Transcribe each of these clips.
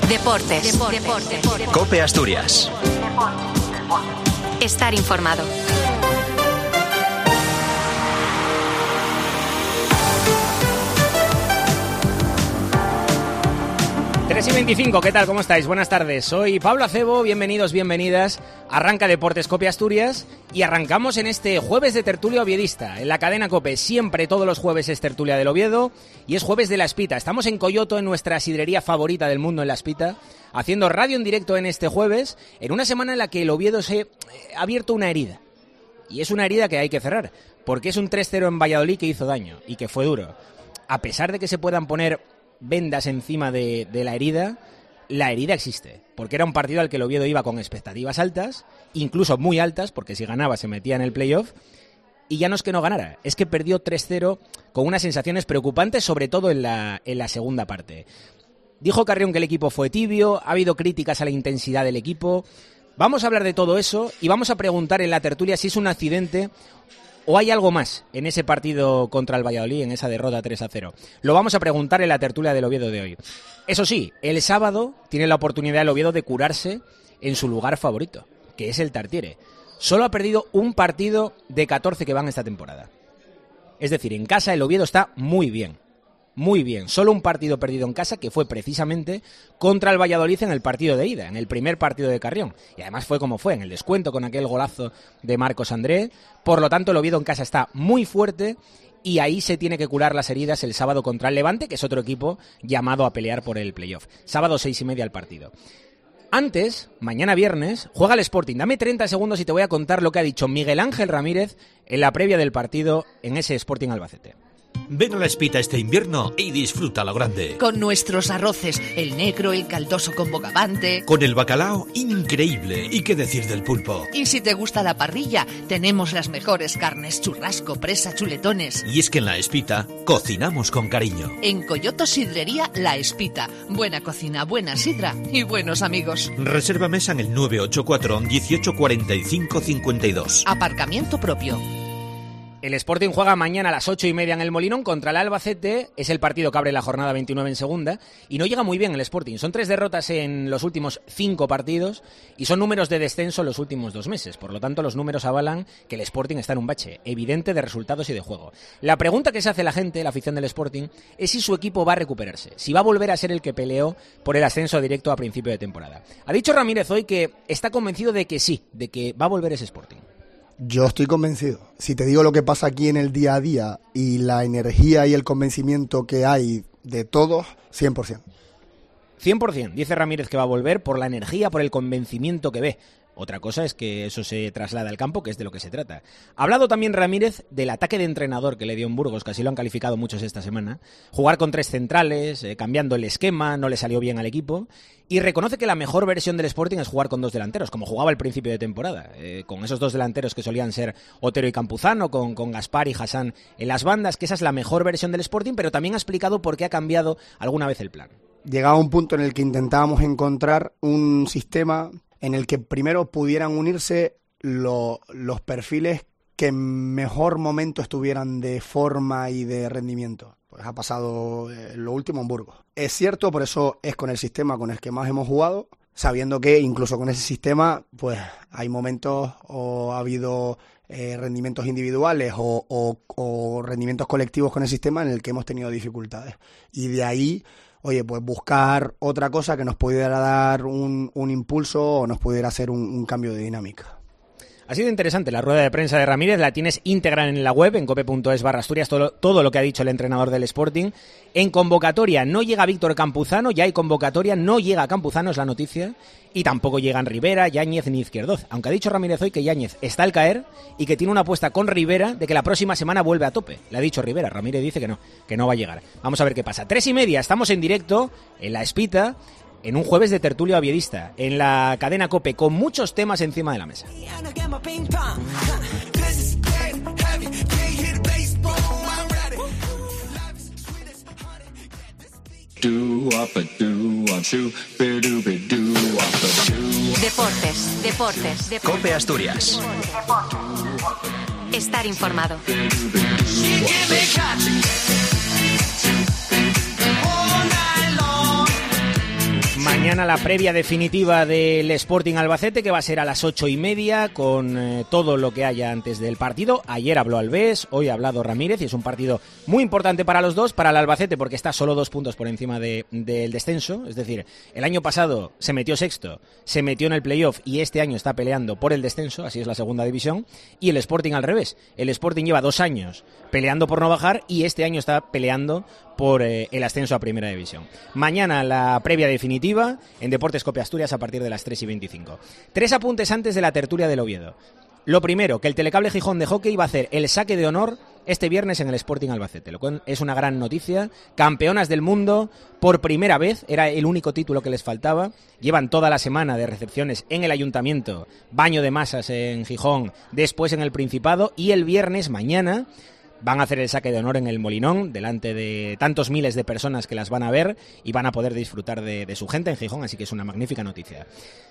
Deportes. COPE Asturias. Estar informado. Tres y 25, ¿qué tal? ¿Cómo estáis? Buenas tardes, soy Pablo Acebo, bienvenidos, bienvenidas. Arranca Deportes COPE Asturias y arrancamos en este jueves de tertulia oviedista. En la cadena COPE, siempre todos los jueves es tertulia del Oviedo y es jueves de La Espita. Estamos en Coyoto, en nuestra sidrería favorita del mundo, en La Espita, haciendo radio en directo en este jueves, en una semana en la que el Oviedo se ha abierto una herida. Y es una herida que hay que cerrar, porque es un 3-0 en Valladolid que hizo daño y que fue duro. A pesar de que se puedan poner vendas encima de la herida existe, porque era un partido al que el Oviedo iba con expectativas altas, incluso muy altas, porque si ganaba se metía en el playoff, y ya no es que no ganara, es que perdió 3-0 con unas sensaciones preocupantes, sobre todo en la segunda parte. Dijo Carrión que el equipo fue tibio, ha habido críticas a la intensidad del equipo. Vamos a hablar de todo eso y vamos a preguntar en la tertulia si es un accidente ¿o hay algo más en ese partido contra el Valladolid, en esa derrota 3-0? Lo vamos a preguntar en la tertulia del Oviedo de hoy. Eso sí, el sábado tiene la oportunidad el Oviedo de curarse en su lugar favorito, que es el Tartiere. Solo ha perdido un partido de 14 que van esta temporada. Es decir, en casa el Oviedo está muy bien. Muy bien, solo un partido perdido en casa, que fue precisamente contra el Valladolid en el partido de ida, en el primer partido de Carrión. Y además fue como fue, en el descuento con aquel golazo de Marcos André. Por lo tanto, el Oviedo en casa está muy fuerte y ahí se tiene que curar las heridas el sábado contra el Levante, que es otro equipo llamado a pelear por el playoff. Sábado 6:30 el partido. Antes, mañana viernes, juega el Sporting. Dame 30 segundos y te voy a contar lo que ha dicho Miguel Ángel Ramírez en la previa del partido en ese Sporting Albacete. Ven a La Espita este invierno y disfruta lo grande. Con nuestros arroces, el negro, el caldoso con bogavante. Con el bacalao, increíble. ¿Y qué decir del pulpo? Y si te gusta la parrilla, tenemos las mejores carnes, churrasco, presa, chuletones. Y es que en La Espita cocinamos con cariño. En Coyoto Sidrería La Espita. Buena cocina, buena sidra y buenos amigos. Reserva mesa en el 984 18 45 52. Aparcamiento propio. El Sporting juega mañana a las 8:30 en el Molinón contra el Albacete. Es el partido que abre la jornada 29 en segunda. Y no llega muy bien el Sporting. Son 3 derrotas en los últimos 5 partidos y son números de descenso en los últimos 2 meses. Por lo tanto, los números avalan que el Sporting está en un bache evidente de resultados y de juego. La pregunta que se hace la gente, la afición del Sporting, es si su equipo va a recuperarse. Si va a volver a ser el que peleó por el ascenso directo a principio de temporada. Ha dicho Ramírez hoy que está convencido de que sí, de que va a volver ese Sporting. Yo estoy convencido. Si te digo lo que pasa aquí en el día a día y la energía y el convencimiento que hay de todos, 100%. 100%, dice Ramírez que va a volver por la energía, por el convencimiento que ve. Otra cosa es que eso se traslada al campo, que es de lo que se trata. Ha hablado también Ramírez del ataque de entrenador que le dio en Burgos, que así lo han calificado muchos esta semana. Jugar con 3 centrales, cambiando el esquema, no le salió bien al equipo. Y reconoce que la mejor versión del Sporting es jugar con 2 delanteros, como jugaba al principio de temporada. Con esos 2 delanteros que solían ser Otero y Campuzano, con Gaspar y Hassan en las bandas, que esa es la mejor versión del Sporting, pero también ha explicado por qué ha cambiado alguna vez el plan. Llegaba un punto en el que intentábamos encontrar un sistema en el que primero pudieran unirse los perfiles que en mejor momento estuvieran de forma y de rendimiento. Pues ha pasado lo último en Burgos. Es cierto, por eso es con el sistema con el que más hemos jugado, sabiendo que incluso con ese sistema pues hay momentos o ha habido rendimientos individuales o rendimientos colectivos con el sistema en el que hemos tenido dificultades. Y de ahí, oye, pues buscar otra cosa que nos pudiera dar un impulso o nos pudiera hacer un cambio de dinámica. Ha sido interesante la rueda de prensa de Ramírez, la tienes íntegra en la web, en cope.es/Asturias, todo lo que ha dicho el entrenador del Sporting. En convocatoria no llega Víctor Campuzano, ya hay convocatoria, no llega Campuzano, es la noticia, y tampoco llegan Rivera, Yáñez ni Izquierdoz. Aunque ha dicho Ramírez hoy que Yáñez está al caer y que tiene una apuesta con Rivera de que la próxima semana vuelve a tope. Le ha dicho Rivera, Ramírez dice que no va a llegar. Vamos a ver qué pasa. 3:30, estamos en directo en La Espita, en un jueves de tertulia oviedista, en la cadena COPE, con muchos temas encima de la mesa. Deportes. COPE Asturias. Estar informado. Mañana la previa definitiva del Sporting Albacete, que va a ser a las 8:30, con todo lo que haya antes del partido. Ayer habló Alves, hoy ha hablado Ramírez, y es un partido muy importante para los dos, para el Albacete porque está solo 2 puntos por encima del descenso. Es decir, el año pasado se metió sexto, se metió en el playoff y este año está peleando por el descenso, así es la segunda división. Y el Sporting al revés, el Sporting lleva 2 años peleando por no bajar y este año está peleando por el ascenso a Primera División. Mañana la previa definitiva en Deportes Cope Asturias a partir de las 3:25. 3 apuntes antes de la tertulia del Oviedo. Lo primero, que el Telecable Gijón de hockey va a hacer el saque de honor este viernes en el Sporting Albacete, lo cual es una gran noticia. Campeonas del mundo por primera vez, era el único título que les faltaba. Llevan toda la semana de recepciones en el Ayuntamiento, baño de masas en Gijón, después en el Principado, y el viernes, mañana, van a hacer el saque de honor en el Molinón, delante de tantos miles de personas que las van a ver y van a poder disfrutar de su gente en Gijón, así que es una magnífica noticia.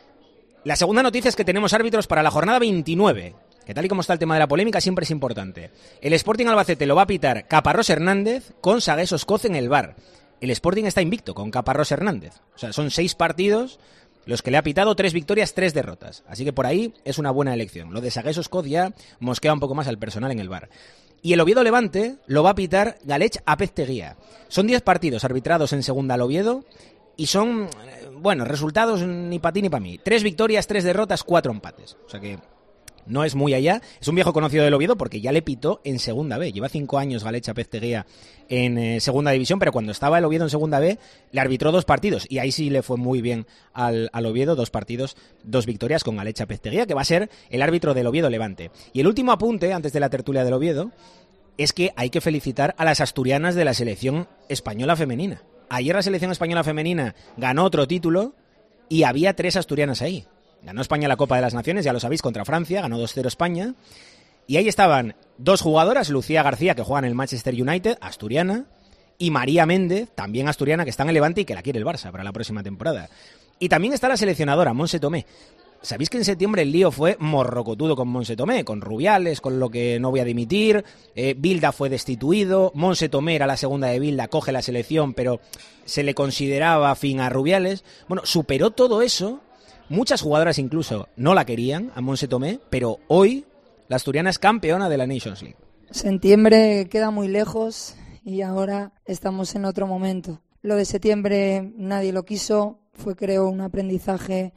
La segunda noticia es que tenemos árbitros para la jornada 29, que tal y como está el tema de la polémica siempre es importante. El Sporting Albacete lo va a pitar Caparrós Hernández con Sagués Oscoz en el VAR. El Sporting está invicto con Caparrós Hernández. O sea, son 6 partidos los que le ha pitado, 3 victorias, 3 derrotas. Así que por ahí es una buena elección. Lo de Sagués Oscoz ya mosquea un poco más al personal en el VAR. Y el Oviedo Levante lo va a pitar Galech Apezteguía. Son 10 partidos arbitrados en segunda al Oviedo y son, bueno, resultados ni para ti ni para mí. 3 victorias, 3 derrotas, 4 empates. O sea que no es muy allá. Es un viejo conocido del Oviedo porque ya le pitó en segunda B. Lleva 5 años Galech Apezteguía en segunda división, pero cuando estaba el Oviedo en segunda B le arbitró 2 partidos y ahí sí le fue muy bien al Oviedo. 2 partidos, 2 victorias con Galech Apezteguía, que va a ser el árbitro del Oviedo Levante. Y el último apunte antes de la tertulia del Oviedo es que hay que felicitar a las asturianas de la selección española femenina. Ayer la selección española femenina ganó otro título y había 3 asturianas ahí. Ganó España la Copa de las Naciones, ya lo sabéis, contra Francia, ganó 2-0 España. Y ahí estaban 2 jugadoras, Lucía García, que juega en el Manchester United, asturiana, y María Méndez, también asturiana, que está en el Levante y que la quiere el Barça para la próxima temporada. Y también está la seleccionadora, Montse Tomé. ¿Sabéis que en septiembre el lío fue morrocotudo con Montse Tomé? Con Rubiales, con lo que no voy a dimitir, Bilda fue destituido, Montse Tomé era la segunda de Bilda, coge la selección, pero se le consideraba afín a Rubiales. Bueno, superó todo eso, muchas jugadoras incluso no la querían, a Montse Tomé, pero hoy la asturiana es campeona de la Nations League. Septiembre queda muy lejos y ahora estamos en otro momento. Lo de septiembre nadie lo quiso, fue creo un aprendizaje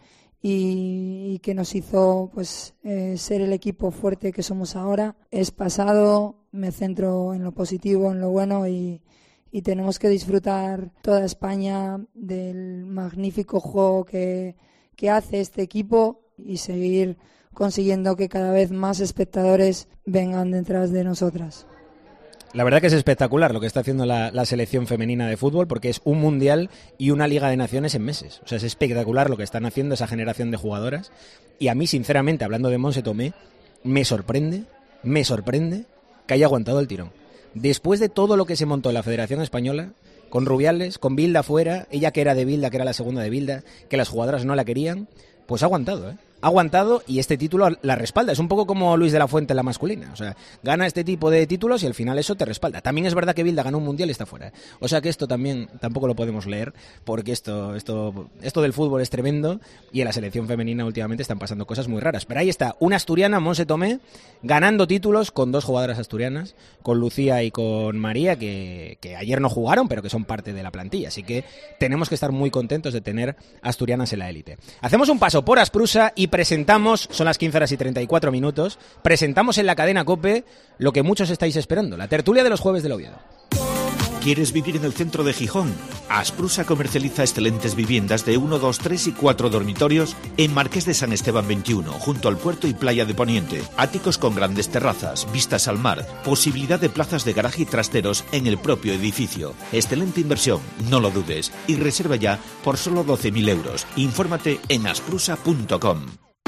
y que nos hizo pues ser el equipo fuerte que somos ahora. Es pasado, me centro en lo positivo, en lo bueno y tenemos que disfrutar toda España del magnífico juego que hace este equipo y seguir consiguiendo que cada vez más espectadores vengan detrás de nosotras. La verdad que es espectacular lo que está haciendo la selección femenina de fútbol, porque es un mundial y una Liga de Naciones en meses. O sea, es espectacular lo que están haciendo esa generación de jugadoras. Y a mí, sinceramente, hablando de Montse Tomé, me sorprende que haya aguantado el tirón. Después de todo lo que se montó en la Federación Española, con Rubiales, con Bilda fuera, ella que era de Bilda, que era la segunda de Bilda, que las jugadoras no la querían, pues ha aguantado, Ha aguantado y este título la respalda. Es un poco como Luis de la Fuente en la masculina. O sea, gana este tipo de títulos y al final eso te respalda. También es verdad que Bilda ganó un mundial y está fuera. O sea que esto también tampoco lo podemos leer porque esto del fútbol es tremendo y en la selección femenina últimamente están pasando cosas muy raras. Pero ahí está, una asturiana, Montse Tomé, ganando títulos con 2 jugadoras asturianas, con Lucía y con María, que ayer no jugaron, pero que son parte de la plantilla. Así que tenemos que estar muy contentos de tener asturianas en la élite. Hacemos un paso por Asprusa y presentamos, son las 15:34, presentamos en la cadena COPE lo que muchos estáis esperando, la tertulia de los jueves del Oviedo. ¿Quieres vivir en el centro de Gijón? Asprusa comercializa excelentes viviendas de 1, 2, 3 y 4 dormitorios en Marqués de San Esteban 21, junto al puerto y playa de Poniente. Áticos con grandes terrazas, vistas al mar, posibilidad de plazas de garaje y trasteros en el propio edificio. Excelente inversión, no lo dudes. Y reserva ya por solo 12.000 euros. Infórmate en asprusa.com.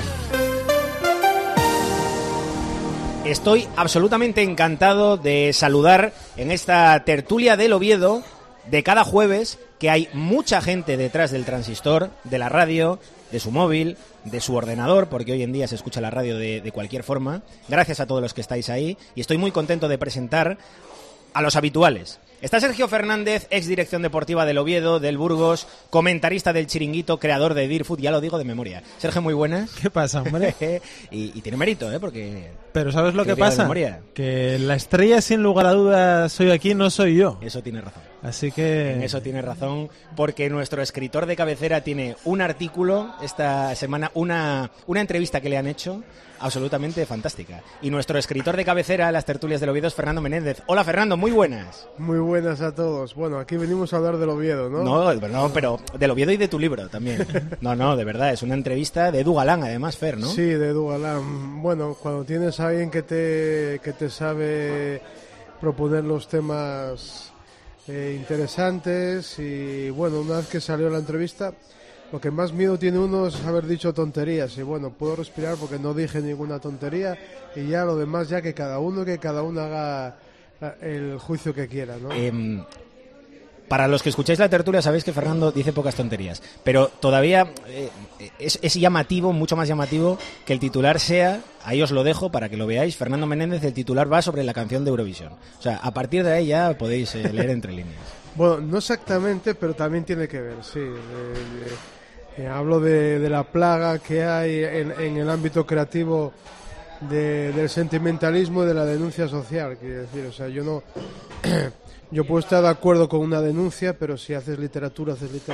Estoy absolutamente encantado de saludar en esta tertulia del Oviedo de cada jueves, que hay mucha gente detrás del transistor, de la radio, de su móvil, de su ordenador, porque hoy en día se escucha la radio de cualquier forma. Gracias a todos los que estáis ahí y estoy muy contento de presentar a los habituales. Está Sergio Fernández, ex dirección deportiva del Oviedo, del Burgos, comentarista del Chiringuito, creador de Dirfoot, ya lo digo de memoria. Sergio, muy buenas. ¿Qué pasa, hombre? y tiene mérito, porque... Pero ¿sabes lo que pasa? Que la estrella, sin lugar a dudas, hoy aquí no soy yo. Eso tiene razón. Así que... En eso tiene razón, porque nuestro escritor de cabecera tiene un artículo esta semana, una entrevista que le han hecho absolutamente fantástica. Y nuestro escritor de cabecera en las tertulias del Oviedo es Fernando Menéndez. Hola, Fernando, muy buenas. Muy buenas a todos. Bueno, aquí venimos a hablar del Oviedo, ¿no? No, pero del Oviedo y de tu libro también. No, de verdad, es una entrevista de Edu Galán, además, Fer, ¿no? Sí, de Edu Galán. Bueno, cuando tienes a alguien que te sabe proponer los temas interesantes y, bueno, una vez que salió la entrevista... Lo que más miedo tiene uno es haber dicho tonterías y bueno, puedo respirar porque no dije ninguna tontería y ya lo demás ya que cada uno haga el juicio que quiera, ¿no? Para los que escucháis la tertulia sabéis que Fernando dice pocas tonterías, pero todavía es llamativo, mucho más llamativo que el titular sea, ahí os lo dejo para que lo veáis, Fernando Menéndez, el titular va sobre la canción de Eurovisión. O sea, a partir de ahí ya podéis leer entre líneas. Bueno, no exactamente, pero también tiene que ver, sí. Hablo de la plaga que hay en el ámbito creativo del sentimentalismo y de la denuncia social, quiero decir, o sea, yo puedo estar de acuerdo con una denuncia, pero si haces literatura,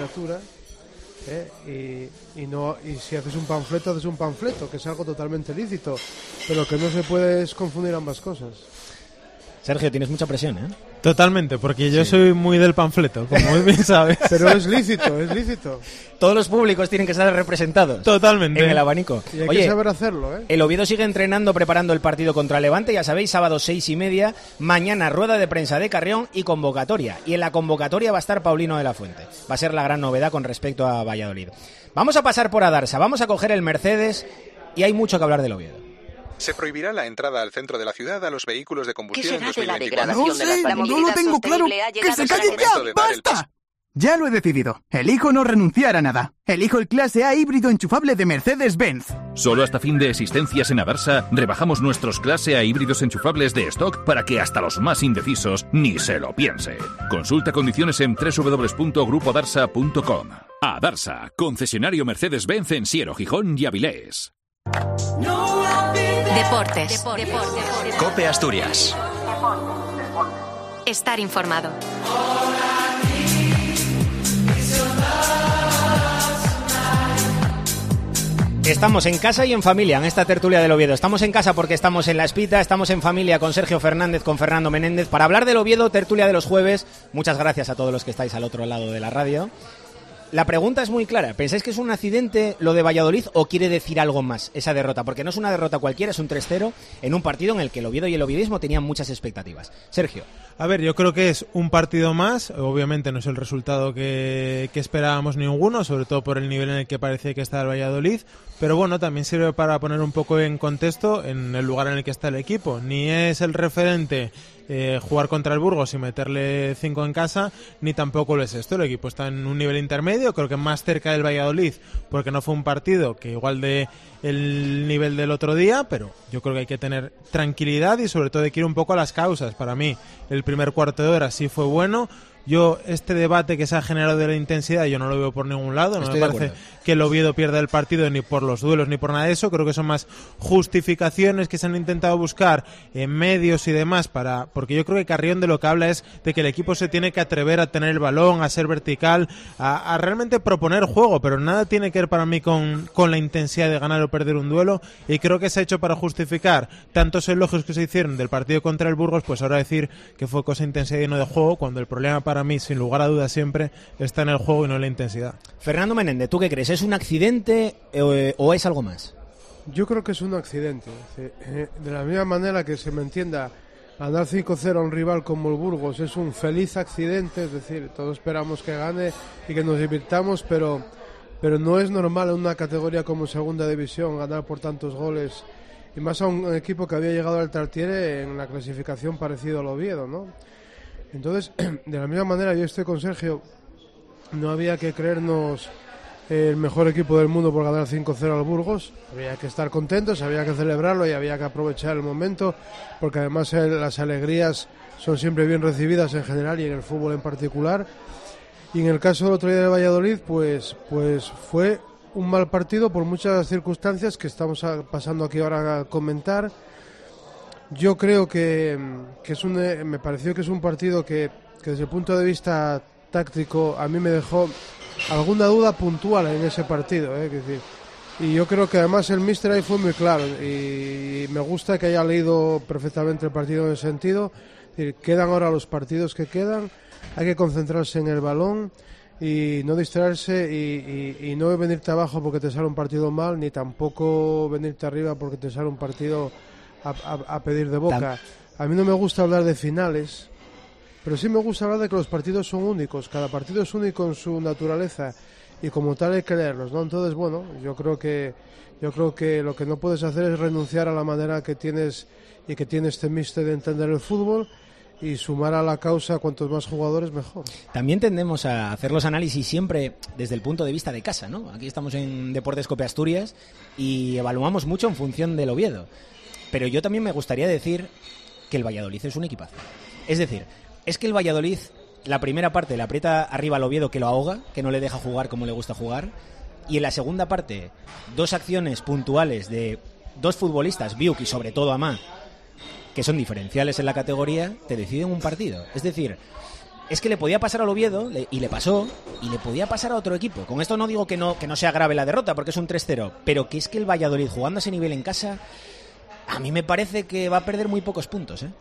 y si haces un panfleto, que es algo totalmente lícito, pero que no se puede es confundir ambas cosas. Sergio, tienes mucha presión, ¿eh? Totalmente, porque yo soy muy del panfleto, como muy bien sabes. Pero es lícito. Todos los públicos tienen que estar representados. Totalmente. En el abanico. Y hay que saber hacerlo, ¿eh? El Oviedo sigue entrenando, preparando el partido contra Levante, ya sabéis, sábado 6:30, mañana rueda de prensa de Carrión y convocatoria. Y en la convocatoria va a estar Paulino de la Fuente. Va a ser la gran novedad con respecto a Valladolid. Vamos a pasar por Adarsa, vamos a coger el Mercedes y hay mucho que hablar del Oviedo. Se prohibirá la entrada al centro de la ciudad a los vehículos de combustión en 2024. No sé, no lo tengo claro. ¡Que se calle ya! ¡Basta! Ya lo he decidido. Elijo no renunciar a nada. Elijo el clase A híbrido enchufable de Mercedes-Benz. Solo hasta fin de existencias en Adarsa rebajamos nuestros clase A híbridos enchufables de stock para que hasta los más indecisos ni se lo piense. Consulta condiciones en www.grupoadarsa.com. Adarsa, concesionario Mercedes-Benz en Siero, Gijón y Avilés. Deportes. COPE Asturias. Estar informado. Estamos en casa y en familia en esta tertulia del Oviedo. Estamos en casa porque estamos en La Espita, estamos en familia con Sergio Fernández, con Fernando Menéndez, para hablar del Oviedo, tertulia de los jueves. Muchas gracias a todos los que estáis al otro lado de la radio. La pregunta es muy clara. ¿Pensáis que es un accidente lo de Valladolid o quiere decir algo más esa derrota? Porque no es una derrota cualquiera, es un 3-0 en un partido en el que el Oviedo y el oviedismo tenían muchas expectativas. Sergio. A ver, yo creo que es un partido más. Obviamente no es el resultado que esperábamos ninguno, sobre todo por el nivel en el que parecía que está el Valladolid. Pero bueno, también sirve para poner un poco en contexto en el lugar en el que está el equipo. Ni es el referente jugar contra el Burgos y meterle 5 en casa, ni tampoco lo es esto. El equipo está en un nivel intermedio, creo que más cerca del Valladolid, porque no fue un partido que igual de el nivel del otro día, pero yo creo que hay que tener tranquilidad y sobre todo hay que ir un poco a las causas. Para mí, el primer cuarto de hora sí fue bueno. Yo, este debate que se ha generado de la intensidad, yo no lo veo por ningún lado. No me parece que el Oviedo pierda el partido ni por los duelos ni por nada de eso. Creo que son más justificaciones que se han intentado buscar en medios y demás porque yo creo que Carrión de lo que habla es de que el equipo se tiene que atrever a tener el balón, a ser vertical, a realmente proponer juego, pero nada tiene que ver para mí con la intensidad de ganar o perder un duelo, y creo que se ha hecho para justificar tantos elogios que se hicieron del partido contra el Burgos, pues ahora decir que fue cosa de intensidad y no de juego, cuando el problema para mí, sin lugar a dudas siempre, está en el juego y no en la intensidad. Fernando Menéndez, ¿tú qué crees? ¿Es un accidente o es algo más? Yo creo que es un accidente. De la misma manera que se me entienda, ganar 5-0 a un rival como el Burgos es un feliz accidente, es decir, todos esperamos que gane y que nos divirtamos, pero no es normal en una categoría como Segunda División ganar por tantos goles, y más a un equipo que había llegado al Tartiere en la clasificación parecido al Oviedo, ¿no? Entonces, de la misma manera, yo estoy con Sergio, no había que creernos el mejor equipo del mundo por ganar 5-0 al Burgos. Había que estar contentos, había que celebrarlo y había que aprovechar el momento, porque además las alegrías son siempre bien recibidas en general y en el fútbol en particular. Y en el caso del otro día de Valladolid, pues fue un mal partido por muchas circunstancias que estamos pasando aquí ahora a comentar. Yo creo que me pareció que es un partido que desde el punto de vista táctico a mí me dejó alguna duda puntual en ese partido, es decir, y yo creo que además el míster ahí fue muy claro y me gusta que haya leído perfectamente el partido en ese sentido. Es decir, quedan ahora los partidos que quedan, hay que concentrarse en el balón y no distraerse y no venirte abajo porque te sale un partido mal, ni tampoco venirte arriba porque te sale un partido a pedir de boca. A mí no me gusta hablar de finales, pero sí me gusta hablar de que los partidos son únicos, cada partido es único en su naturaleza y como tal hay que leerlos, ¿no? Entonces, bueno, yo creo que lo que no puedes hacer es renunciar a la manera que tienes y que tiene este míster de entender el fútbol y sumar a la causa cuantos más jugadores mejor. También tendemos a hacer los análisis siempre desde el punto de vista de casa, ¿no? Aquí estamos en Deportes Cope Asturias y evaluamos mucho en función del Oviedo, pero yo también me gustaría decir que el Valladolid es un equipazo. Es decir, es que el Valladolid, la primera parte le aprieta arriba al Oviedo que lo ahoga, que no le deja jugar como le gusta jugar, y en la segunda parte, dos acciones puntuales de dos futbolistas, Biuk y sobre todo Amá, que son diferenciales en la categoría, te deciden un partido. Es decir, es que le podía pasar al Oviedo, y le pasó, y le podía pasar a otro equipo. Con esto no digo que no sea grave la derrota, porque es un 3-0, pero que es que el Valladolid jugando a ese nivel en casa, a mí me parece que va a perder muy pocos puntos, ¿eh?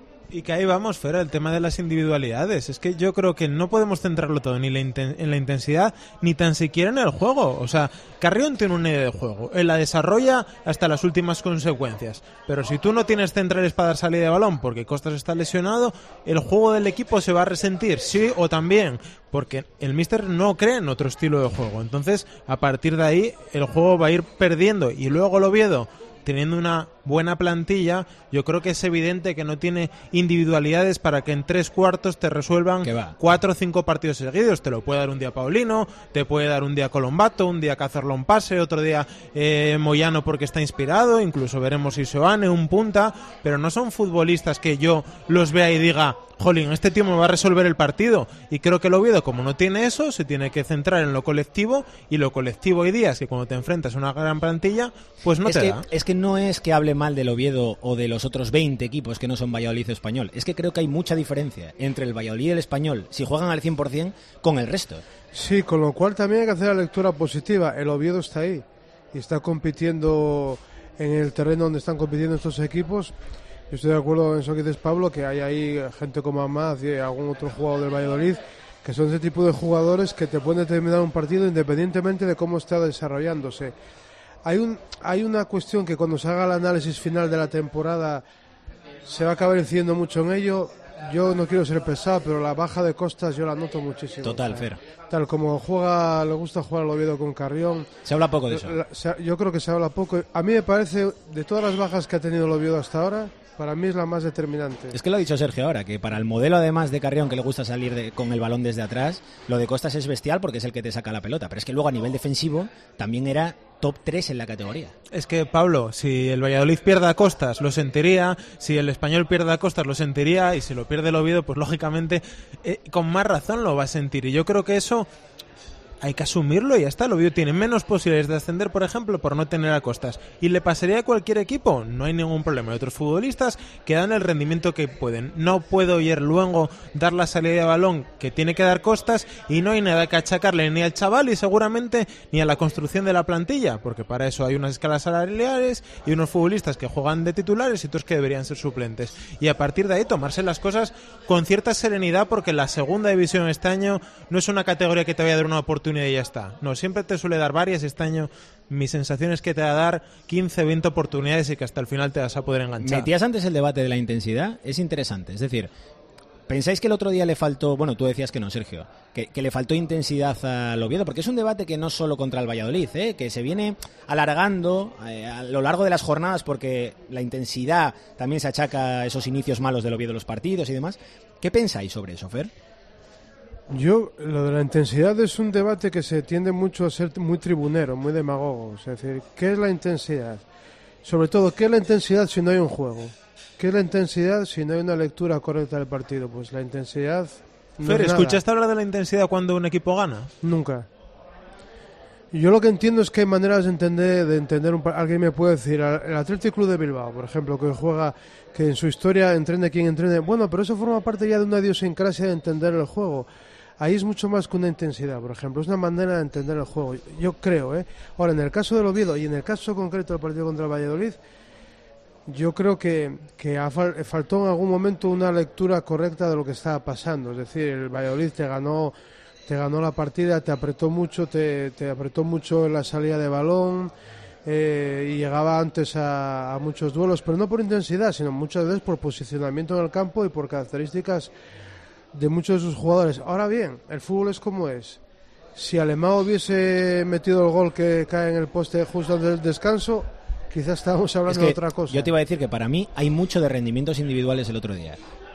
Y que ahí vamos, Fer, el tema de las individualidades. Es que yo creo que no podemos centrarlo todo ni en la intensidad, ni tan siquiera en el juego. O sea, Carrión tiene una idea de juego, él la desarrolla hasta las últimas consecuencias. Pero si tú no tienes centrales para dar salida de balón porque Costas está lesionado, el juego del equipo se va a resentir, sí o también, porque el míster no cree en otro estilo de juego. Entonces, a partir de ahí, el juego va a ir perdiendo. Y luego el Oviedo, teniendo una buena plantilla, yo creo que es evidente que no tiene individualidades para que en 3/4 te resuelvan 4 o 5 partidos seguidos. Te lo puede dar un día Paulino, te puede dar un día Colombato, un día Cazorla pase, otro día Moyano porque está inspirado, incluso veremos Isoane, un punta, pero no son futbolistas que yo los vea y diga, jolín, este tío me va a resolver el partido. Y creo que el Oviedo, como no tiene eso, se tiene que centrar en lo colectivo, y lo colectivo hay días que cuando te enfrentas a una gran plantilla, pues no te da. Es que no es que hable mal del Oviedo o de los otros 20 equipos que no son Valladolid o Español. Es que creo que hay mucha diferencia entre el Valladolid y el Español, si juegan al 100%, con el resto. Sí, con lo cual también hay que hacer la lectura positiva. El Oviedo está ahí y está compitiendo en el terreno donde están compitiendo estos equipos. Yo estoy de acuerdo en eso que dices, Pablo, que hay ahí gente como Amaz y algún otro jugador del Valladolid que son ese tipo de jugadores que te pueden determinar un partido independientemente de cómo está desarrollándose. Hay una cuestión que cuando se haga el análisis final de la temporada se va a acabar incidiendo mucho en ello. Yo no quiero ser pesado, pero la baja de Costas yo la noto muchísimo. Total, Fer. Tal como le gusta jugar al Oviedo con Carrión. Se habla poco de eso. Yo creo que se habla poco. A mí me parece, de todas las bajas que ha tenido el Oviedo hasta ahora, para mí es la más determinante. Es que lo ha dicho Sergio ahora, que para el modelo además de Carrión, que le gusta salir con el balón desde atrás, lo de Costas es bestial porque es el que te saca la pelota. Pero es que luego a nivel defensivo también era top 3 en la categoría. Es que, Pablo, si el Valladolid pierde a Costas, lo sentiría. Si el Español pierde a Costas, lo sentiría. Y si lo pierde el Oviedo, pues lógicamente con más razón lo va a sentir. Y yo creo que eso hay que asumirlo y ya está. El Oviedo tiene menos posibilidades de ascender, por ejemplo, por no tener a Costas. ¿Y le pasaría a cualquier equipo? No hay ningún problema. Hay otros futbolistas que dan el rendimiento que pueden. No puede Oyer luego dar la salida de balón que tiene que dar Costas, y no hay nada que achacarle ni al chaval y seguramente ni a la construcción de la plantilla, porque para eso hay unas escalas salariales y unos futbolistas que juegan de titulares y otros que deberían ser suplentes. Y a partir de ahí tomarse las cosas con cierta serenidad, porque la segunda división este año no es una categoría que te vaya a dar una oportunidad y ya está. No, siempre te suele dar varias. Este año mi sensación es que te va a dar 15, 20 oportunidades y que hasta el final te vas a poder enganchar. Metías antes el debate de la intensidad, es interesante. Es decir, ¿pensáis que el otro día le faltó, bueno, tú decías que no, Sergio, que le faltó intensidad al Oviedo? Porque es un debate que no solo contra el Valladolid, que se viene alargando a lo largo de las jornadas, porque la intensidad también se achaca a esos inicios malos del Oviedo de los partidos y demás. ¿Qué pensáis sobre eso, Fer? Lo de la intensidad es un debate que se tiende mucho a ser muy tribunero, muy demagogo. Es decir, ¿qué es la intensidad? Sobre todo, ¿qué es la intensidad si no hay un juego? ¿Qué es la intensidad si no hay una lectura correcta del partido? Pues la intensidad no Fer, es nada. ¿escuchaste hablar de la intensidad cuando un equipo gana? Nunca. Yo lo que entiendo es que hay maneras de entender alguien me puede decir, el Athletic Club de Bilbao, por ejemplo, que en su historia entrene quien entrene. Bueno, pero eso forma parte ya de una idiosincrasia de entender el juego. Ahí es mucho más que una intensidad, por ejemplo, es una manera de entender el juego, yo creo, ¿eh? Ahora, en el caso del Oviedo y en el caso concreto del partido contra el Valladolid, yo creo que faltó en algún momento una lectura correcta de lo que estaba pasando. Es decir, el Valladolid te ganó la partida, te apretó mucho en la salida de balón y llegaba antes a muchos duelos, pero no por intensidad, sino muchas veces por posicionamiento en el campo y por características de muchos de sus jugadores. Ahora bien, el fútbol es como es. Si Alemão hubiese metido el gol que cae en el poste justo antes del descanso, quizás estábamos hablando de otra cosa. Yo te iba a decir que para mí hay mucho de rendimientos individuales el otro día.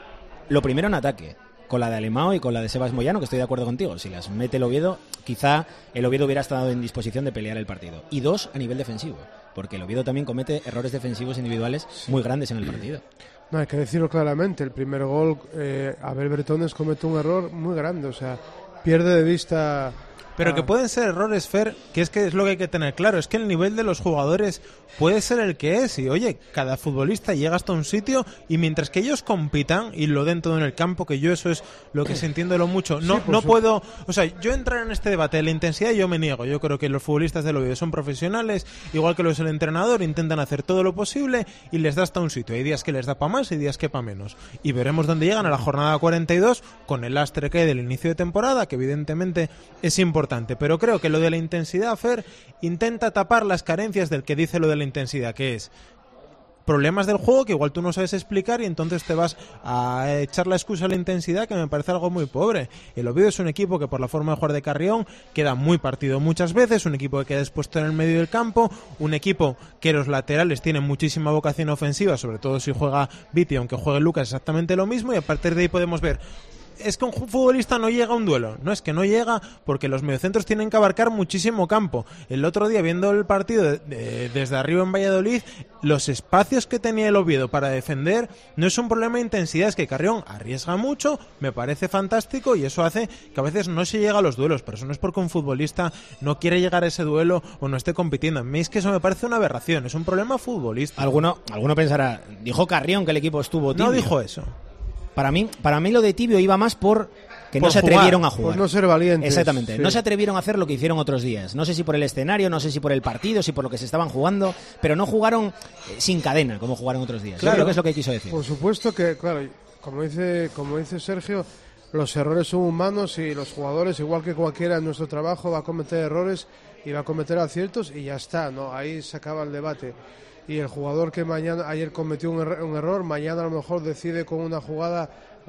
Lo primero en ataque, con la de Alemão y con la de Sebas Moyano, que estoy de acuerdo contigo. Si las mete el Oviedo, quizá el Oviedo hubiera estado en disposición de pelear el partido. Y dos, a nivel defensivo, porque el Oviedo también comete errores defensivos individuales muy grandes en el partido. No, hay que decirlo claramente, el primer gol, Abel Bretones comete un error muy grande, o sea, pierde de vista... Pero que pueden ser errores, Fer, que es lo que hay que tener claro, es que el nivel de los jugadores puede ser el que es, y oye, cada futbolista llega hasta un sitio y mientras que ellos compitan y lo den todo en el campo, que yo eso es lo que se entiende lo mucho, no puedo, o sea, yo entrar en este debate de la intensidad yo me niego. Yo creo que los futbolistas del Oviedo son profesionales, igual que lo es el entrenador, intentan hacer todo lo posible y les da hasta un sitio, hay días que les da para más y días que para menos, y veremos dónde llegan a la jornada 42 con el lastre que hay del inicio de temporada, que evidentemente es importante. Pero creo que lo de la intensidad, Fer, intenta tapar las carencias del que dice lo de la intensidad, que es problemas del juego que igual tú no sabes explicar y entonces te vas a echar la excusa a la intensidad, que me parece algo muy pobre. El Oviedo es un equipo que por la forma de jugar de Carrión queda muy partido muchas veces, un equipo que queda expuesto en el medio del campo, un equipo que los laterales tienen muchísima vocación ofensiva, sobre todo si juega Viti, aunque juegue Lucas exactamente lo mismo, y a partir de ahí podemos ver... Es que un futbolista no llega a un duelo. No es que no llega porque los mediocentros tienen que abarcar muchísimo campo. El otro día, viendo el partido desde arriba en Valladolid, los espacios que tenía el Oviedo para defender no es un problema de intensidad, es que Carrión arriesga mucho, me parece fantástico, y eso hace que a veces no se llega a los duelos, pero eso no es porque un futbolista no quiere llegar a ese duelo o no esté compitiendo. A mí es que eso me parece una aberración, es un problema futbolístico. Alguno pensará, dijo Carrión que el equipo estuvo tibio. No dijo eso. Para mí lo de tibio iba más por que no se atrevieron a jugar. Por no ser valientes. Exactamente. Sí. No se atrevieron a hacer lo que hicieron otros días. No sé si por el escenario, no sé si por el partido, si por lo que se estaban jugando, pero no jugaron sin cadena como jugaron otros días. Claro, yo creo que es lo que quiso decir. Por supuesto que, claro, como dice Sergio, los errores son humanos y los jugadores, igual que cualquiera en nuestro trabajo, va a cometer errores y va a cometer aciertos y ya está, ¿no? Ahí se acaba el debate. Y el jugador que ayer cometió un error, mañana a lo mejor decide con una jugada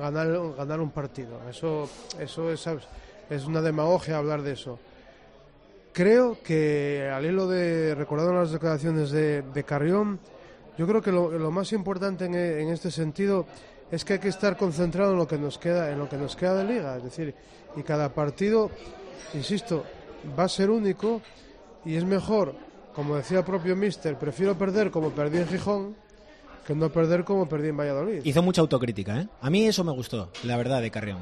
ganar un partido. Eso es una demagogia hablar de eso. Creo que al hilo de, recordando las declaraciones de Carrión, yo creo que lo más importante en este sentido es que hay que estar concentrado en lo que nos queda de liga, es decir, y cada partido, insisto, va a ser único y es mejor, como decía el propio míster, prefiero perder como perdí en Gijón que no perder como perdí en Valladolid. Hizo mucha autocrítica, ¿eh? A mí eso me gustó, la verdad, de Carrión.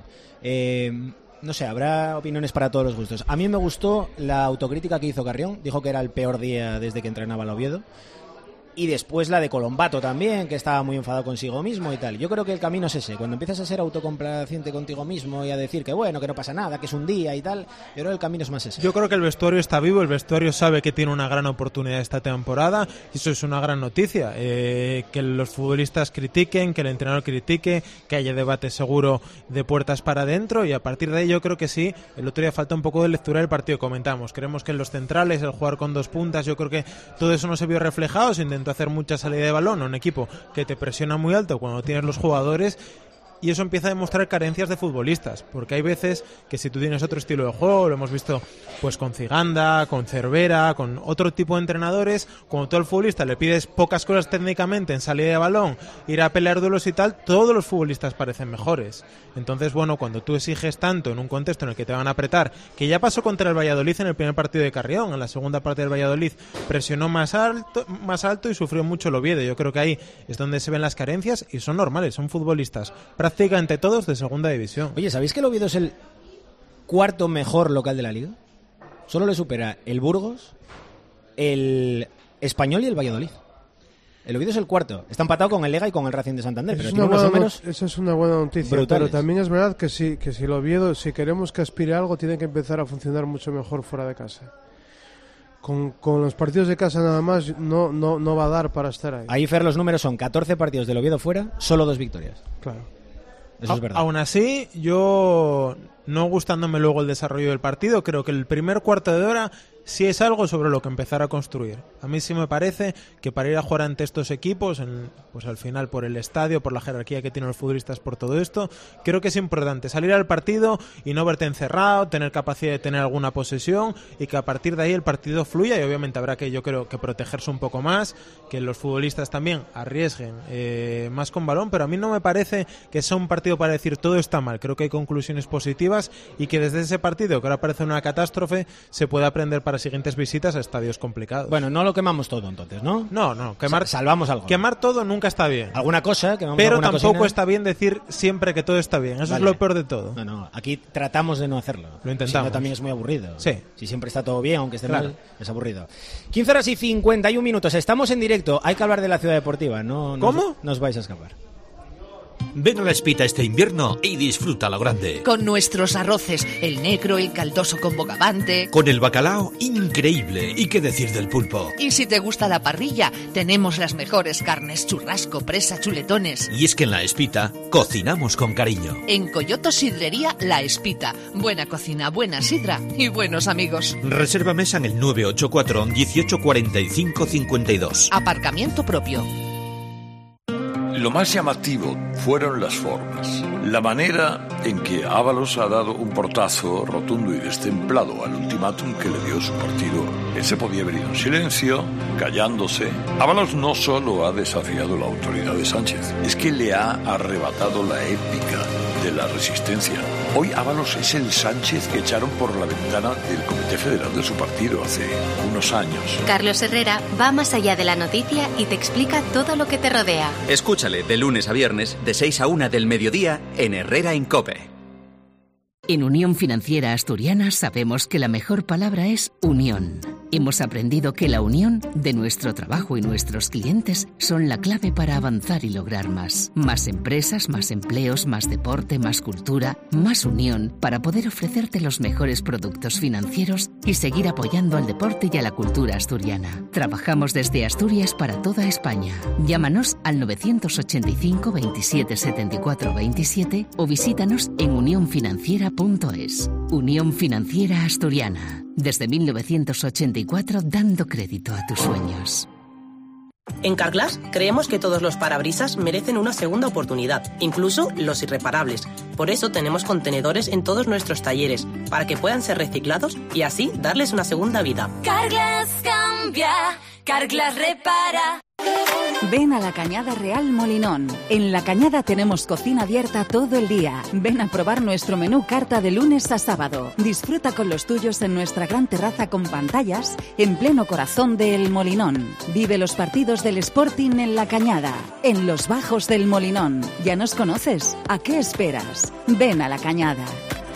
No sé, habrá opiniones para todos los gustos. A mí me gustó la autocrítica que hizo Carrión. Dijo que era el peor día desde que entrenaba al Oviedo. Y después la de Colombato también, que estaba muy enfadado consigo mismo y tal. Yo creo que el camino es ese. Cuando empiezas a ser autocomplaciente contigo mismo y a decir que bueno, que no pasa nada, que es un día y tal, yo creo que el camino es más ese. Yo creo que el vestuario está vivo, el vestuario sabe que tiene una gran oportunidad esta temporada y eso es una gran noticia. Que los futbolistas critiquen, que el entrenador critique, que haya debate seguro de puertas para adentro, y a partir de ahí yo creo que sí. El otro día falta un poco de lectura del partido, comentamos. Creemos que en los centrales, el jugar con dos puntas, yo creo que todo eso no se vio reflejado. Se intentó hacer mucha salida de balón a un equipo que te presiona muy alto cuando tienes los jugadores, y eso empieza a demostrar carencias de futbolistas, porque hay veces que si tú tienes otro estilo de juego, lo hemos visto pues con Ciganda, con Cervera, con otro tipo de entrenadores, cuando tú al futbolista le pides pocas cosas técnicamente en salida de balón, ir a pelear duelos y tal, todos los futbolistas parecen mejores. Entonces, bueno, cuando tú exiges tanto en un contexto en el que te van a apretar, que ya pasó contra el Valladolid en el primer partido de Carrión, en la segunda parte del Valladolid presionó más alto y sufrió mucho el Oviedo. Yo creo que ahí es donde se ven las carencias y son normales, son futbolistas prácticamente todos de segunda división. Oye, ¿sabéis que el Oviedo es el cuarto mejor local de la Liga? Solo le supera el Burgos, el Español y el Valladolid. El Oviedo es el cuarto. Está empatado con el Lega y con el Racing de Santander. Pero tiene más o menos esa es una buena noticia. Brutales. Pero también es verdad que si el Oviedo, si queremos que aspire a algo, tiene que empezar a funcionar mucho mejor fuera de casa. Con los partidos de casa nada más no va a dar para estar ahí. Ahí, Fer, los números son 14 partidos del Oviedo fuera, solo 2 victorias. Claro. Eso es verdad. Aún así, yo, no gustándome luego el desarrollo del partido, creo que el primer cuarto de hora sí es algo sobre lo que empezar a construir. A mí sí me parece que para ir a jugar ante estos equipos, pues al final por el estadio, por la jerarquía que tienen los futbolistas, por todo esto, creo que es importante salir al partido y no verte encerrado, tener capacidad de tener alguna posesión y que a partir de ahí el partido fluya, y obviamente habrá que, yo creo, que protegerse un poco más, que los futbolistas también arriesguen más con balón, pero a mí no me parece que sea un partido para decir todo está mal. Creo que hay conclusiones positivas y que desde ese partido, que ahora parece una catástrofe, se puede aprender para siguientes visitas a estadios complicados. Bueno, no lo quemamos todo entonces, ¿no? No, salvamos algo. Quemar todo nunca está bien. Alguna cosa, pero tampoco está bien decir siempre que todo está bien. Eso vale. Es lo peor de todo. No, aquí tratamos de no hacerlo. Lo intentamos. Si no, también es muy aburrido. Sí. Si siempre está todo bien, aunque esté mal, es aburrido. 15 horas y 51 minutos. Estamos en directo. Hay que hablar de la Ciudad Deportiva. ¿Cómo? No os vais a escapar. Ven a La Espita este invierno y disfruta lo grande. Con nuestros arroces, el negro, el caldoso con bogavante. Con el bacalao, increíble. ¿Y qué decir del pulpo? Y si te gusta la parrilla, tenemos las mejores carnes, churrasco, presa, chuletones. Y es que en La Espita cocinamos con cariño. En Coyoto Sidrería La Espita. Buena cocina, buena sidra y buenos amigos. Reserva mesa en el 984 18 45 52. Aparcamiento propio. Lo más llamativo fueron las formas. La manera en que Ábalos ha dado un portazo rotundo y destemplado al ultimátum que le dio su partido. Él se podía haber ido en silencio, callándose. Ábalos no solo ha desafiado la autoridad de Sánchez, es que le ha arrebatado la épica de la resistencia. Hoy Ábalos es el Sánchez que echaron por la ventana del Comité Federal de su partido hace unos años. Carlos Herrera va más allá de la noticia y te explica todo lo que te rodea. Escúchale de lunes a viernes, de 6 a 1 del mediodía, en Herrera en COPE. En Unión Financiera Asturiana sabemos que la mejor palabra es unión. Hemos aprendido que la unión de nuestro trabajo y nuestros clientes son la clave para avanzar y lograr más. Más empresas, más empleos, más deporte, más cultura, más unión para poder ofrecerte los mejores productos financieros y seguir apoyando al deporte y a la cultura asturiana. Trabajamos desde Asturias para toda España. Llámanos al 985 27 74 27 o visítanos en unionfinanciera.es. Unión Financiera Asturiana. Desde 1984 dando crédito a tus sueños. En Carglass creemos que todos los parabrisas merecen una segunda oportunidad, incluso los irreparables. Por eso tenemos contenedores en todos nuestros talleres, para que puedan ser reciclados y así darles una segunda vida. Carglass cambia, Carglass repara. Ven a la Cañada Real Molinón. En la Cañada tenemos cocina abierta todo el día. Ven a probar nuestro menú carta de lunes a sábado. Disfruta con los tuyos en nuestra gran terraza con pantallas en pleno corazón de El Molinón. Vive los partidos del Sporting en la Cañada, en los bajos del Molinón. ¿Ya nos conoces? ¿A qué esperas? Ven a la Cañada.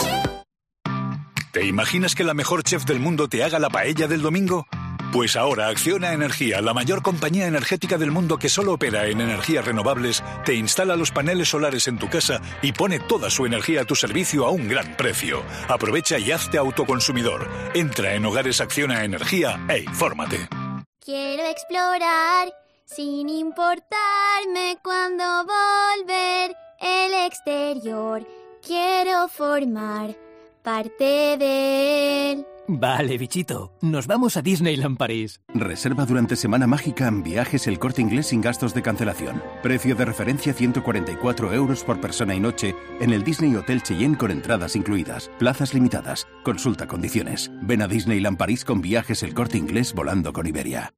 ¿Te imaginas que la mejor chef del mundo te haga la paella del domingo? Pues ahora Acciona Energía, la mayor compañía energética del mundo que solo opera en energías renovables, te instala los paneles solares en tu casa y pone toda su energía a tu servicio a un gran precio. Aprovecha y hazte autoconsumidor. Entra en Hogares Acciona Energía e infórmate. Quiero explorar sin importarme cuándo volver el exterior. Quiero formar parte de él. Vale, bichito. Nos vamos a Disneyland París. Reserva durante Semana Mágica en Viajes El Corte Inglés sin gastos de cancelación. Precio de referencia 144 € por persona y noche en el Disney Hotel Cheyenne con entradas incluidas. Plazas limitadas. Consulta condiciones. Ven a Disneyland París con Viajes El Corte Inglés volando con Iberia.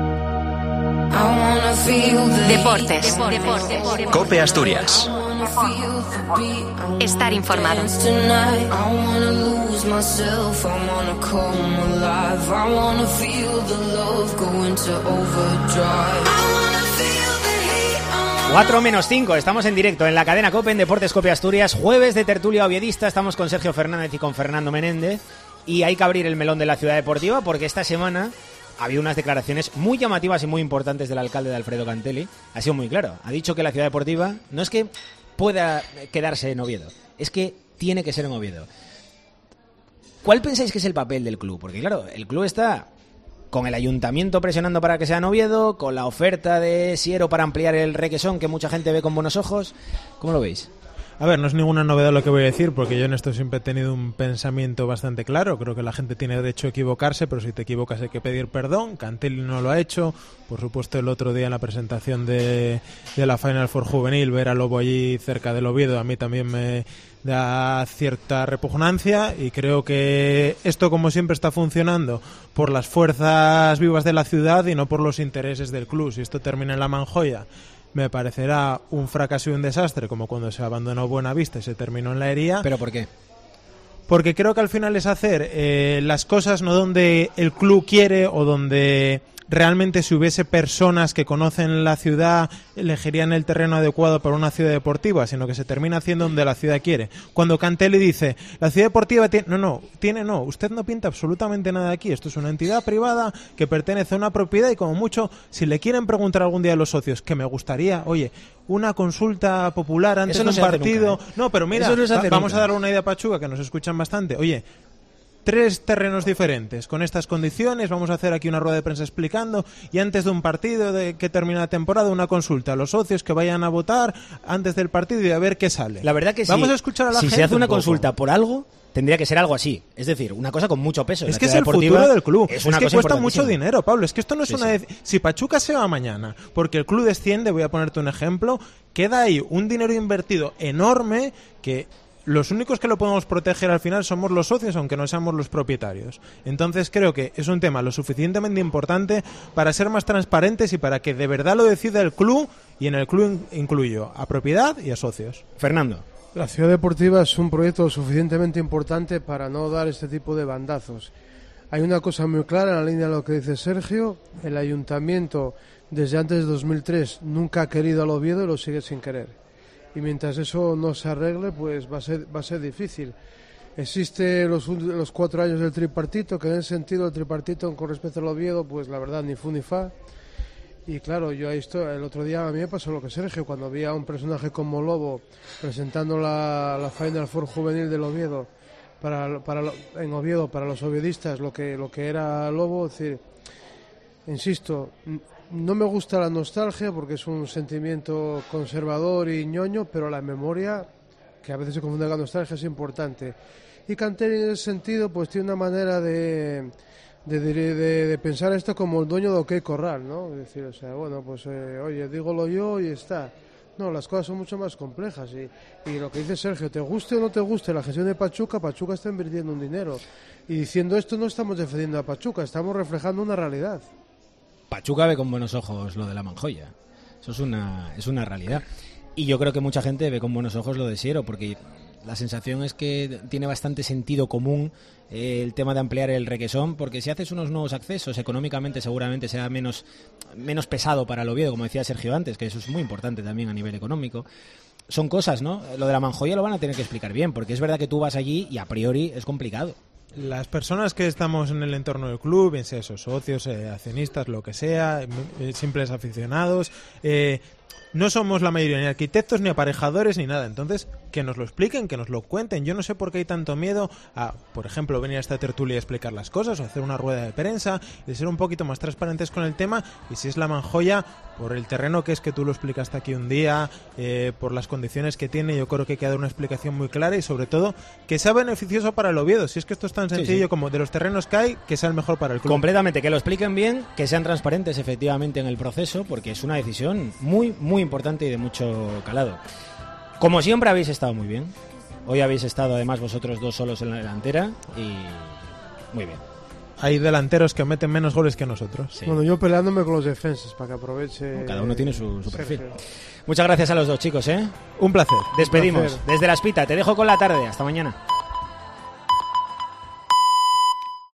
Deportes. COPE Asturias. Estar informado. Myself, I wanna come alive. I wanna feel the love go into overdrive. I wanna feel the heat. 4 menos 5, estamos en directo en la cadena COPE en Deportes COPE Asturias, jueves de tertulia oviedista. Estamos con Sergio Fernández y con Fernando Menéndez y hay que abrir el melón de la ciudad deportiva porque esta semana ha habido unas declaraciones muy llamativas y muy importantes del alcalde de Alfredo Cantelli. Ha sido muy claro, ha dicho que la ciudad deportiva no es que pueda quedarse en Oviedo, es que tiene que ser en Oviedo. ¿Cuál pensáis que es el papel del club? Porque claro, el club está con el ayuntamiento presionando para que sea en Oviedo, con la oferta de Siero para ampliar el Requesón, que mucha gente ve con buenos ojos. ¿Cómo lo veis? A ver, no es ninguna novedad lo que voy a decir, porque yo en esto siempre he tenido un pensamiento bastante claro. Creo que la gente tiene derecho a equivocarse, pero si te equivocas hay que pedir perdón. Cantelli no lo ha hecho. Por supuesto, el otro día en la presentación de la Final Four juvenil, ver a Lobo allí cerca del Oviedo, a mí también me da cierta repugnancia, y creo que esto, como siempre, está funcionando por las fuerzas vivas de la ciudad y no por los intereses del club. Si esto termina en la Manjoya, me parecerá un fracaso y un desastre, como cuando se abandonó Buenavista y se terminó en La Hería. ¿Pero por qué? Porque creo que al final es hacer las cosas no donde el club quiere o donde realmente, si hubiese personas que conocen la ciudad, elegirían el terreno adecuado para una ciudad deportiva, sino que se termina haciendo donde la ciudad quiere. Cuando Cantelli dice, la ciudad deportiva no, usted no pinta absolutamente nada aquí, esto es una entidad privada que pertenece a una propiedad y como mucho, si le quieren preguntar algún día a los socios, que me gustaría, oye, una consulta popular antes de un partido. Nunca, ¿eh? No, pero mira, vamos a darle una idea a Pachuca, que nos escuchan bastante. Oye, 3 terrenos diferentes, con estas condiciones, vamos a hacer aquí una rueda de prensa explicando, y antes de un partido que termina la temporada, una consulta a los socios que vayan a votar antes del partido y a ver qué sale. La verdad que vamos a escuchar a la gente. Si se hace una consulta por algo, tendría que ser algo así, es decir, una cosa con mucho peso. Es que es el futuro del club, es que cuesta mucho dinero, Pablo, es que esto no es sí. Si Pachuca se va mañana porque el club desciende, voy a ponerte un ejemplo, queda ahí un dinero invertido enorme que los únicos que lo podemos proteger al final somos los socios, aunque no seamos los propietarios. Entonces creo que es un tema lo suficientemente importante para ser más transparentes y para que de verdad lo decida el club, y en el club incluyo a propiedad y a socios. Fernando. La ciudad deportiva es un proyecto suficientemente importante para no dar este tipo de bandazos. Hay una cosa muy clara en la línea de lo que dice Sergio: el ayuntamiento desde antes de 2003 nunca ha querido al Oviedo y lo sigue sin querer. Y mientras eso no se arregle, pues va a ser difícil. Existe los 4 años del tripartito, que en ese sentido el tripartito con respecto al Oviedo, pues la verdad ni fu ni fa. Y claro, yo el otro día a mí me pasó lo que Sergio, cuando vi a un personaje como Lobo presentando la Final Four juvenil del Oviedo en Oviedo para los oviedistas, lo que era Lobo, es decir, insisto, no me gusta la nostalgia porque es un sentimiento conservador y ñoño, pero la memoria, que a veces se confunde con la nostalgia, es importante. Y Cantelli en ese sentido pues tiene una manera de pensar esto como el dueño de OK Corral, ¿no? Es decir, o sea, bueno, pues oye, dígolo yo y está. No, las cosas son mucho más complejas y lo que dice Sergio, te guste o no te guste la gestión de Pachuca está invirtiendo un dinero. Y diciendo esto no estamos defendiendo a Pachuca, estamos reflejando una realidad. Pachuca ve con buenos ojos lo de la Manjoya. Eso es una realidad. Y yo creo que mucha gente ve con buenos ojos lo de Siero, porque la sensación es que tiene bastante sentido común el tema de ampliar el Requesón, porque si haces unos nuevos accesos, económicamente seguramente será menos pesado para el Oviedo, como decía Sergio antes, que eso es muy importante también a nivel económico. Son cosas, ¿no? Lo de la Manjoya lo van a tener que explicar bien, porque es verdad que tú vas allí y a priori es complicado. Las personas que estamos en el entorno del club, bien sea esos socios, accionistas, lo que sea, simples aficionados, no somos la mayoría ni arquitectos, ni aparejadores, ni nada. Entonces, que nos lo expliquen, que nos lo cuenten. Yo no sé por qué hay tanto miedo a, por ejemplo, venir a esta tertulia y explicar las cosas, o hacer una rueda de prensa, de ser un poquito más transparentes con el tema, y si es la Manjoya, por el terreno que es, que tú lo explicaste aquí un día, por las condiciones que tiene, yo creo que hay que dar una explicación muy clara y sobre todo que sea beneficioso para el Oviedo. Si es que esto es tan sencillo como de los terrenos que hay, que sea el mejor para el club. Completamente, que lo expliquen bien, que sean transparentes efectivamente en el proceso, porque es una decisión muy, muy importante y de mucho calado. Como siempre habéis estado muy bien. Hoy habéis estado además vosotros dos solos en la delantera y muy bien. Hay delanteros que meten menos goles que nosotros. Sí. Bueno, yo peleándome con los defensas para que aproveche. Cada uno tiene su perfil. Muchas gracias a los dos, chicos, ¿eh? Un placer. Despedimos. Un placer. Desde La Espita, te dejo con la tarde. Hasta mañana.